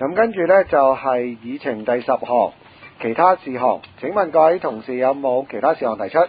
咁跟住呢，就係議程第10項其他事項，請問各位同事有冇其他事項提出？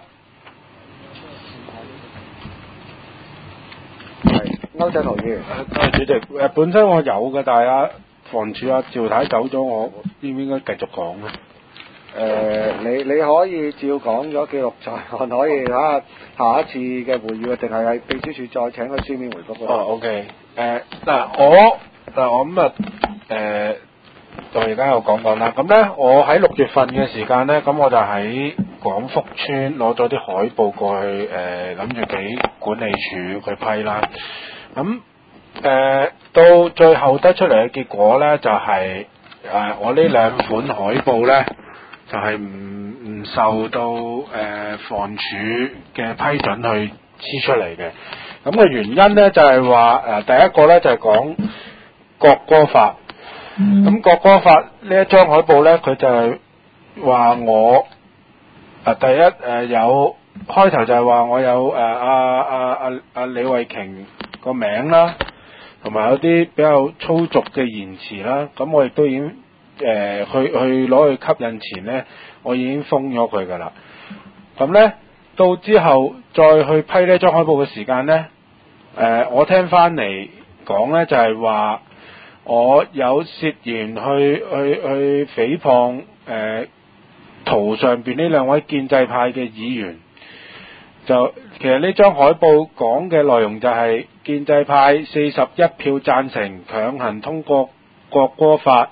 係歐振豪議員。 主席，本身我有嘅，但係房署趙太走咗，我應唔應該繼續講咧？ 你可以照講咗記錄在案，可以下一次嘅會議，定係秘書處再請佢書面回覆嗰度。 OK。我咁就而家又講啦。咁咧，我喺6月份嘅時間咧，咁我就喺廣福村攞咗啲海報過去，諗住俾管理處去批啦。咁到最後得出嚟嘅結果咧，就係我呢兩款海報咧，就係唔受到房署嘅批准去黐出嚟嘅。咁嘅原因咧就係話第一個咧就係講國歌法。咁國歌法呢一張海報咧，佢就係話我第一有開頭就係話我有李慧瓊個名啦，同埋有啲比較粗俗嘅言辭啦。咁我亦都已經去攞去吸引前咧，我已經封咗佢噶啦。咁咧到之後再去批呢張海報嘅時間咧，我聽翻嚟講咧就係話我有涉嫌去誹謗圖上邊呢兩位建制派嘅議員。就其實呢張海報講嘅內容就係建制派41票贊成強行通過國歌法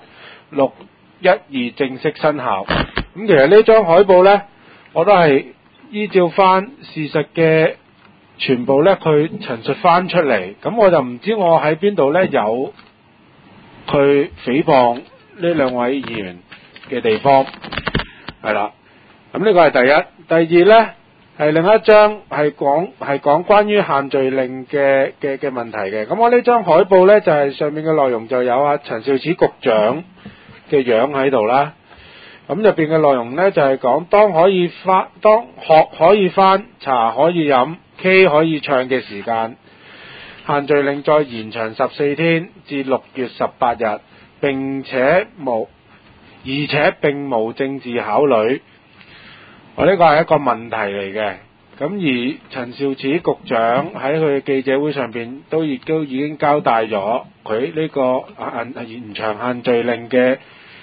612正式生效。咁其實呢張海報呢，我都係依照翻事實嘅全部呢，佢陳述翻出嚟。咁我就唔知我喺邊度呢有去誹謗呢兩位議員嘅地方，係啦。咁呢個係第一。第二呢，係另一張係講關於限聚令嘅問題嘅。咁我呢張海報呢，就係上面嘅內容就有陳肇始局長嘅樣喺度啦。咁入邊嘅內容呢，就係講當學可以返，茶可以飲，K 可以唱嘅時間，限聚令再延長14天至6月18日，而且並無政治考慮。我呢個係一個問題嚟嘅。咁而陳肇始局長喺佢嘅記者會上邊都已經交代咗佢呢個延長限聚令嘅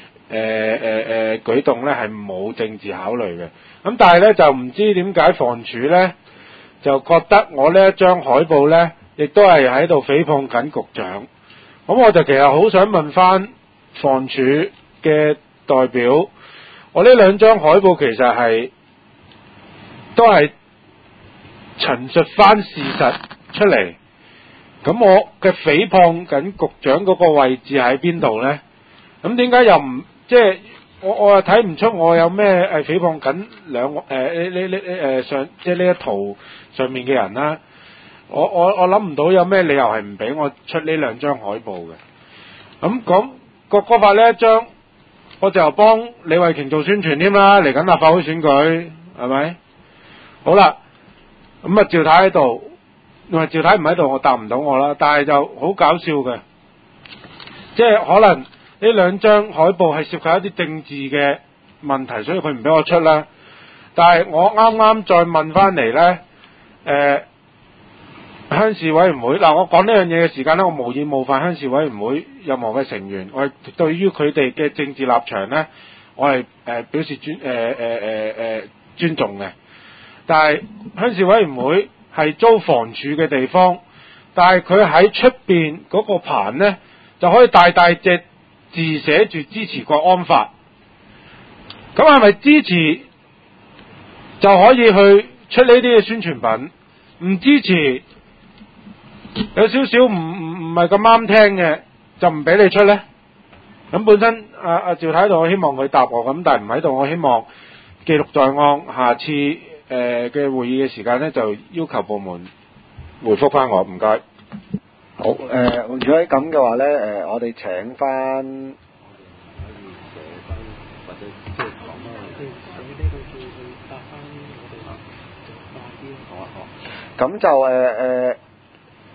舉動咧係冇政治考慮嘅。咁但係咧就唔知點解房署咧就覺得我呢一張海報咧亦都係喺度誹謗緊局長。咁我就其實好想問翻房署嘅代表，我呢兩張海報其實都係陳述翻事實出嚟，咁我嘅誹謗緊局長嗰個位置喺邊度呢？咁點解又唔即係我又睇唔出我有咩誹謗緊即係呢一圖上面嘅人啦？我諗唔到有咩理由係唔俾我出呢兩張海報嘅。咁講國歌法呢一張，我就幫李慧瓊做宣傳添啦，嚟緊立法會選舉係咪？好啦。咁趙太喺度，因為趙太唔喺度，我答唔到我啦。但係就好搞笑嘅，即係可能呢兩張海報係涉及一啲政治嘅問題，所以佢唔俾我出啦。但係我啱啱再問翻嚟呢，鄉事委員會嗱，我講呢樣嘢嘅時間呢，我無意冒犯鄉事委員會任何嘅成員，我係對於佢哋嘅政治立場呢，我係表示尊重嘅。但係鄉事委員會係租房署嘅地方，但係佢喺出邊嗰個棚呢，就可以大大隻字寫住支持國安法。咁係咪支持就可以去出呢啲嘅宣傳品？唔支持有少少唔係咁啱聽嘅，就唔俾你出呢？咁本身趙太喺度，我希望佢答我，咁但係唔喺度，我希望記錄在案，下次嘅會議嘅時間咧，就要求部門回覆翻我，唔該。 好，如果係咁嘅話咧，我哋請翻，或者即係講翻，即係喺呢度叫佢答翻我哋，就快啲。好啊，好。咁就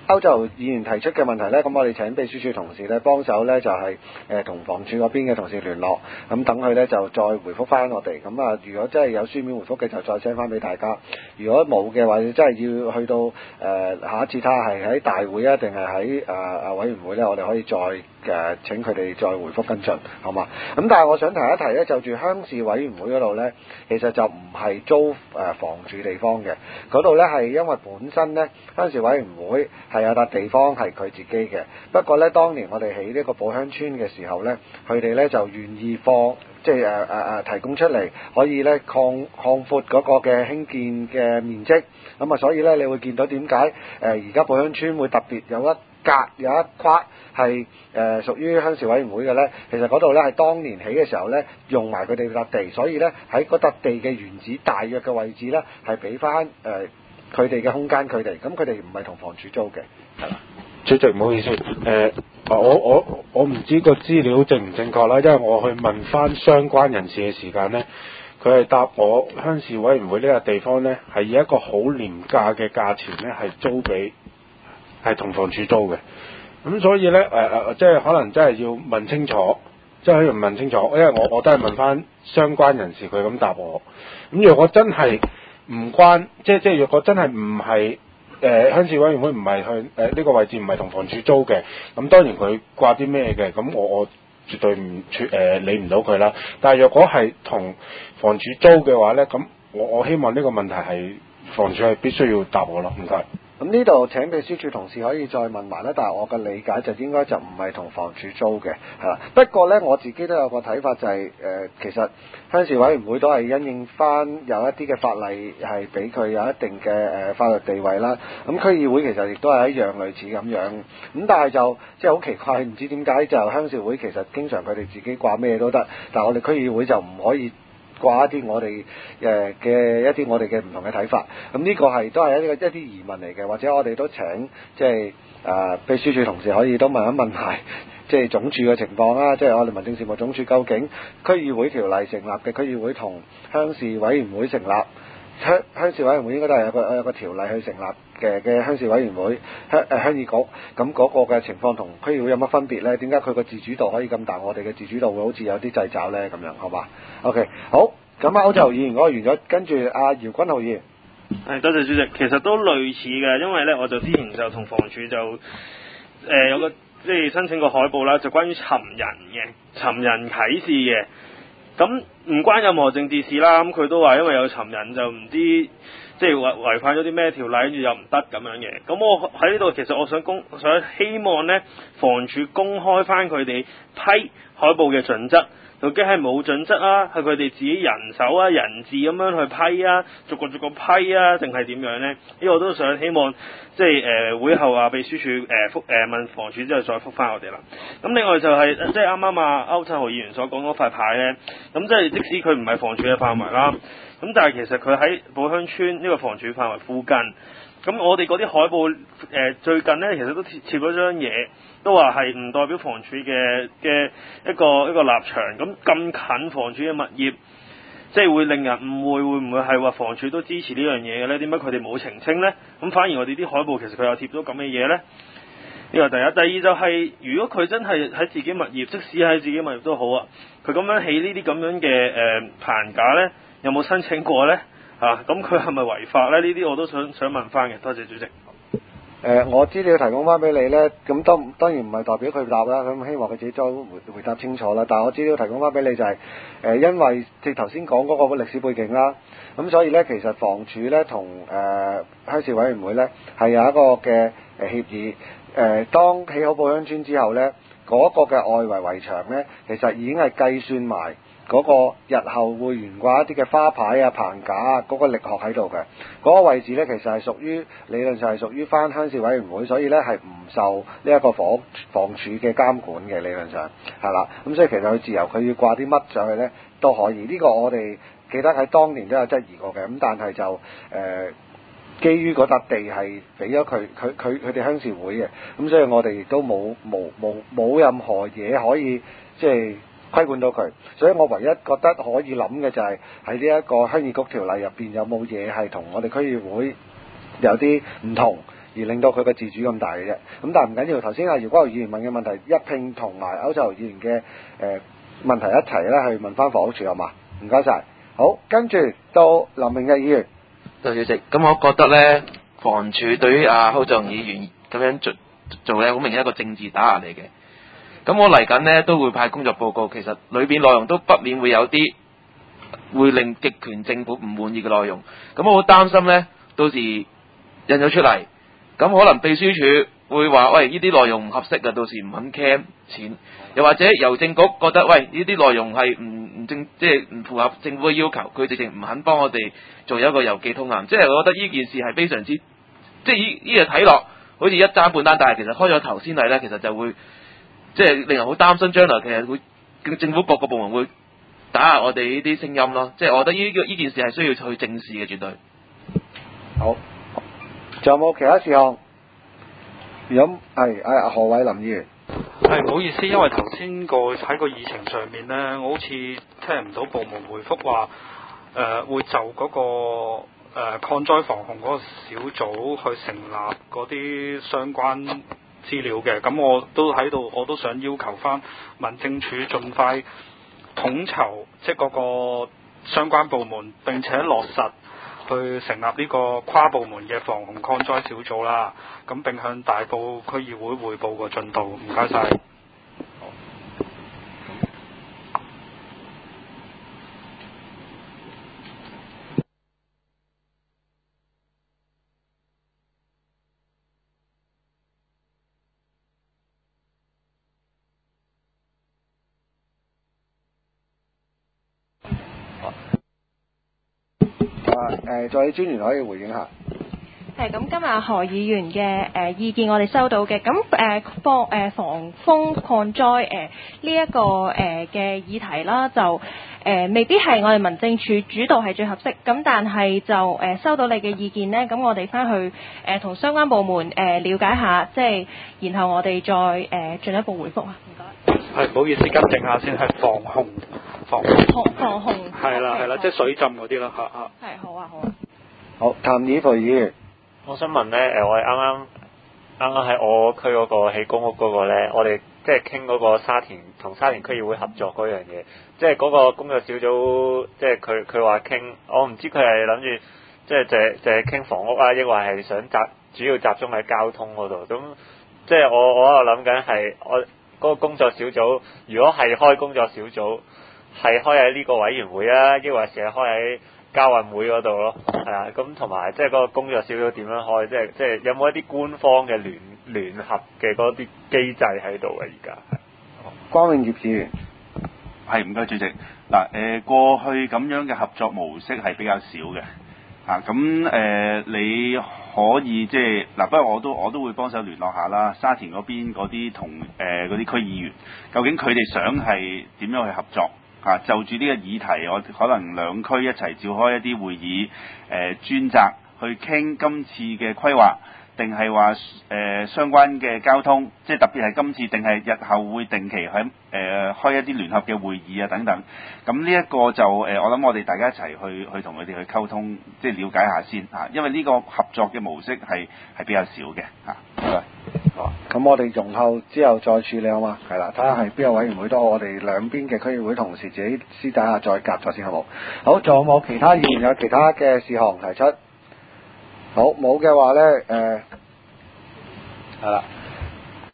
歐洲議員提出嘅問題呢，咁我哋請秘書處同事呢幫手呢，就係同房署嗰邊嘅同事聯絡，咁等佢呢就再回覆翻我哋。咁啊，如果真係有書面回覆嘅，就再 send 翻俾大家；如果冇嘅話，真係要去到下一次睇下係喺大會啊，定係喺委員會呢，我哋可以再請佢哋再回覆跟進，好嘛？咁但係我想提一提呢，就住鄉事委員會嗰度呢，其實就唔係租房署地方嘅，嗰度呢係因為本身呢，鄉事委員會係有笪地方係佢自己嘅，不過呢，當年我哋起呢個寶鄉村嘅時候呢，佢哋呢就願意即係提供出嚟，可以呢擴闊嗰個嘅興建嘅面積，咁啊所以呢，你會見到點解而家寶鄉村會特別有一格有一框係屬於鄉事委員會嘅呢？其實嗰度呢係當年起嘅時候呢，用埋佢哋笪地，所以呢，喺嗰笪地嘅原址大約嘅位置呢，係俾翻佢哋嘅空間佢哋，咁佢哋唔係同房署租嘅，係啦。 主席唔好意思，我唔知個資料正唔正確啦，因為我去問翻相關人士嘅時間呢，佢係答我鄉事委員會呢個地方呢，係以一個好廉價嘅價錢呢，係租俾係同房署租嘅，咁所以呢，即係可能真係要問清楚，即係可以問清楚，因為我都係問翻相關人士，佢咁答我。咁如果真係唔關，即係若果真係唔係鄉事委員會唔係去呢個位置唔係同房署租嘅，咁當然佢掛啲咩嘅，咁我絕對理唔到佢啦。但係若果係同房署租嘅話呢，咁我希望呢個問題係房署係必須要答我咯，唔該。 咁呢度請秘書處同事可以再問埋啦，但係我嘅理解就應該就唔係同房署租嘅，係啦。不過呢，我自己都有個睇法就係其實鄉事委員會都係因應翻有一啲嘅法例係俾佢有一定嘅法律地位啦。咁區議會其實亦都係一樣類似咁樣。咁但係就即係好奇怪，唔知點解就鄉事會其實經常佢哋自己掛咩都得，但係我哋區議會就唔可以掛一啲我哋嘅一啲我哋嘅唔同嘅睇法，咁呢個都係一啲疑問嚟嘅，或者我哋都請即係秘書處同事可以都問一問埋即係總署嘅情況啦，即係我哋民政事務總署究竟區議會條例成立嘅區議會同鄉事委員會成立，鄉事委員會應該都係有個條例去成立嘅鄉事委員會鄉議局，咁嗰個嘅情況同區議會有乜分別呢？點解佢個自主度可以咁大，我哋嘅自主度會好似有啲掣肘呢？咁樣好嘛 ？OK， 好，咁歐洲議員嗰個完咗，跟住阿姚君浩議員。 係，多謝主席。其實都類似嘅，因為呢，我就之前就同房署就有個即係申請個海報啦，就關於尋人啟事嘅。咁唔關任何政治事啦，咁佢都話因為有尋人就唔知即係違反咗啲咩條例，跟住又唔得咁樣嘅。咁我喺呢度其實我想希望呢，房署公開翻佢哋批海報嘅準則，究竟係冇準則啊，係佢哋自己人手啊人字咁樣去批啊，逐個批啊，定係點樣呢？呢個我都想希望即係會後秘書處問房署之後再覆翻我哋啦。咁另外就係即係啱啱歐振豪議員所講嗰塊牌呢，咁即係即使佢唔係房署嘅範圍啦，咁但係其實佢喺寶鄉村呢個房署範圍附近，咁我哋嗰啲海報最近呢，其實都貼咗張嘢，都話係唔代表房署嘅一個立場。咁近房署嘅物業，即係會令人誤會，會唔會係話房署都支持呢樣嘢嘅呢？點解佢哋冇澄清呢？咁反而我哋啲海報其實佢有貼咗咁嘅嘢呢？呢個第一。第二就係、是、如果佢真係喺自己物業，即使喺自己物業都好啊，佢咁樣起呢啲咁樣嘅棚架呢，有冇申請過呢？咁佢係咪違法呢？呢啲我都想問翻嘅。多謝主席。 我資料提供翻俾你呢，咁當然唔係代表佢答啦，咁希望佢自己再回答清楚啦。但係我資料提供翻俾你就係、因為即頭先講嗰個歷史背景啦，咁所以呢，其實房署呢同鄉事委員會呢係有一個嘅協議，當起好寶鄉村之後呢，嗰、個嘅外圍圍牆呢，其實已經係計算埋嗰個日後會懸掛一啲嘅花牌啊、棚架啊，嗰個力學喺度嘅，嗰個位置呢，其實係屬於理論上係屬於翻鄉事委員會，所以呢係唔受呢一個房署嘅監管嘅，理論上係啦。咁所以其實佢自由，佢要掛啲乜上去呢都可以。呢個我哋記得喺當年都有質疑過嘅，咁但係就基於嗰笪地係俾咗佢哋鄉事會嘅，咁所以我哋亦都冇任何嘢可以即係規管到佢，所以我唯一覺得可以諗嘅就係喺呢一個鄉議局條例入邊有冇嘢係同我哋區議會有啲唔同， 而令到佢個自主咁大嘅啫。咁但係唔緊要，頭先阿姚國豪議員問嘅問題一拼同埋歐洲議員嘅問題一齊咧去問翻房屋署好嘛？唔該晒。好，跟住到林明日議員。 主席，咁我覺得咧，房署對於阿歐壯議員咁樣做咧，好明顯一個政治打壓嚟嘅。咁我嚟緊咧都會派工作報告，其實裏邊內容都不免會有啲會令極權政府唔滿意嘅內容。咁我好擔心咧，到時印咗出嚟，咁可能秘書處會話：喂，呢啲內容唔合適啊，到時唔肯 cam 錢。又或者郵政局覺得：喂，呢啲內容係即係唔符合政府嘅要求，佢直情唔肯幫我哋做一個郵寄通函。即係我覺得呢件事係非常之，即係呢嘢睇落好似一單半單，但係其實開咗頭先嚟咧，其實就會即係令人好擔心將來其實會政府各個部門會打壓我哋呢啲聲音咯。即係我覺得呢件事係需要去正視嘅，絕對。 好，仲有冇其他事項？如果係何偉林議員。 係唔好意思，因為頭先喺個議程上面呢，我好似聽唔到部門回覆話會就嗰個抗災防控嗰個小組去成立嗰啲相關資料嘅。咁我都想要求翻民政處盡快統籌，即係嗰個相關部門，並且落實去成立呢個跨部門嘅防控抗災小組啦。咁並向大埔區議會匯報個進度。唔該晒。 助理專員可以回應下。 係咁，今日何議員嘅意見我哋收到嘅，咁防風抗災呢一個嘅議題啦，就未必係我哋民政處主導係最合適，咁但係就收到你嘅意見呢，咁我哋翻去同相關部門了解下，即係然後我哋再進一步回覆啊。唔該。 係唔好意思，更正下先，係防控。係啦，即係水浸嗰啲啦，嚇。 係好啊。 好，譚以培議員。 我想問咧，我哋啱啱喺我區嗰個起公屋嗰個咧，我哋即係傾嗰個同沙田區議會合作嗰樣嘢，即係嗰個工作小組，即係佢話傾，我唔知佢係諗住即係淨係傾房屋啊，抑或係想主要集中喺交通嗰度。咁即係我喺度諗緊係我嗰個工作小組，如果係開工作小組，係開喺呢個委員會啊，抑或成日開喺交運會嗰度咯，係啊，咁同埋即係嗰個工作小組點樣開，即係有冇一啲官方嘅聯合嘅嗰啲機制喺度啊？而家光榮業議員。 係，唔該主席。嗱，過去咁樣嘅合作模式係比較少嘅，咁你可以即係嗱，不過我都會幫手聯絡下啦，沙田嗰邊嗰啲同嗰啲區議員，究竟佢哋想係點樣去合作？就住呢個議題，我可能兩區一齊召開一啲會議，專責去傾今次嘅規劃，定係話相關嘅交通，即係特別係今次，定係日後會定期喺開一啲聯合嘅會議啊等等。咁呢一個就我諗我哋大家一齊去同佢哋去溝通，即係了解下先嚇，因為呢個合作嘅模式係比較少嘅嚇。 好，咁我哋容後之後再處理好嘛？係啦，睇下係邊個委員會多，我哋兩邊嘅區議會同事自己私底下再夾咗先好冇？好，仲有冇其他議員有其他嘅事項提出？好，冇嘅話咧，係啦。